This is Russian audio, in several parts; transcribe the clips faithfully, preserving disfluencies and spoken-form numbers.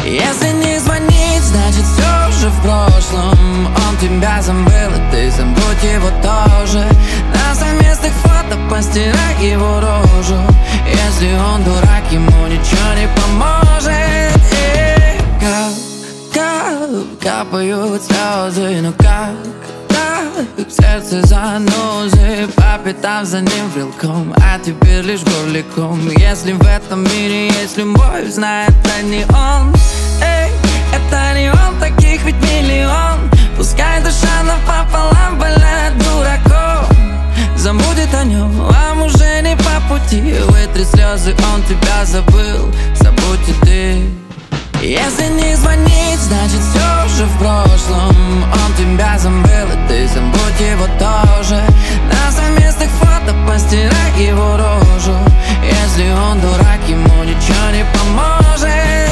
Если не звонить, значит все уже в прошлом. Он тебя забыл, и ты забудь его тоже. На совместных фото постирай его рожу. Если он дурак, ему ничего не поможет. И кап, кап, капают слезы, ну как так? В сердце занозы, по пятам за ним брелком, а теперь лишь горликом. Если в этом мире есть любовь, знает это не он. Эй, это не он, таких ведь миллион. Пускай душа напополам больная дураком. Забудет о нем, вам уже не по пути. Вытри слезы, он тебя забыл, забудь и ты. Если не звонить, значит все уже в прошлом. Он тебя забыл, и ты забудь его тоже. На совместных фото постирай его рожу. Если он дурак, ему ничего не поможет.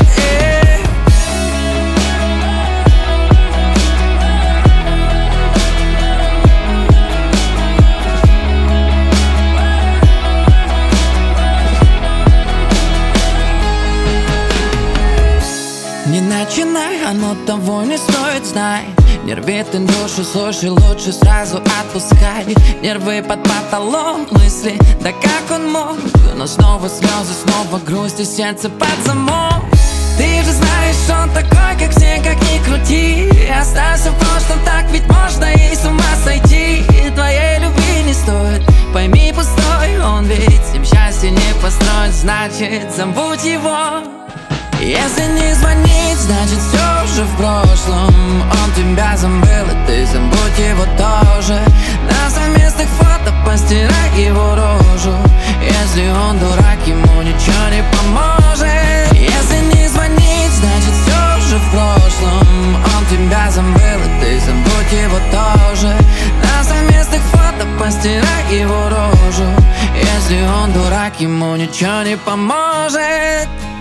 Не начинай, оно того не стоит, знай. Не рви ты душу, слушай, лучше сразу отпускай. Нервы под потолок, мысли, да как он мог. Но снова слезы, снова грусть и сердце под замок. Ты же знаешь, он такой, как все, как ни крути. Оставься в прошлом, так ведь можно и с ума сойти. И твоей любви не стоит, пойми, пустой он. Ведь им счастье не построить, значит забудь его. Если не звонить, значит все уже в прошлом. Он тебя забыл, и ты забудь его тоже. На совместных фото постирай его рожу. Если он дурак, ему ничего не поможет. Если не звонить, значит все уже в прошлом. Он тебя забыл, и ты забудь его тоже. На совместных фото постирай его рожу. Если он дурак, ему ничего не поможет.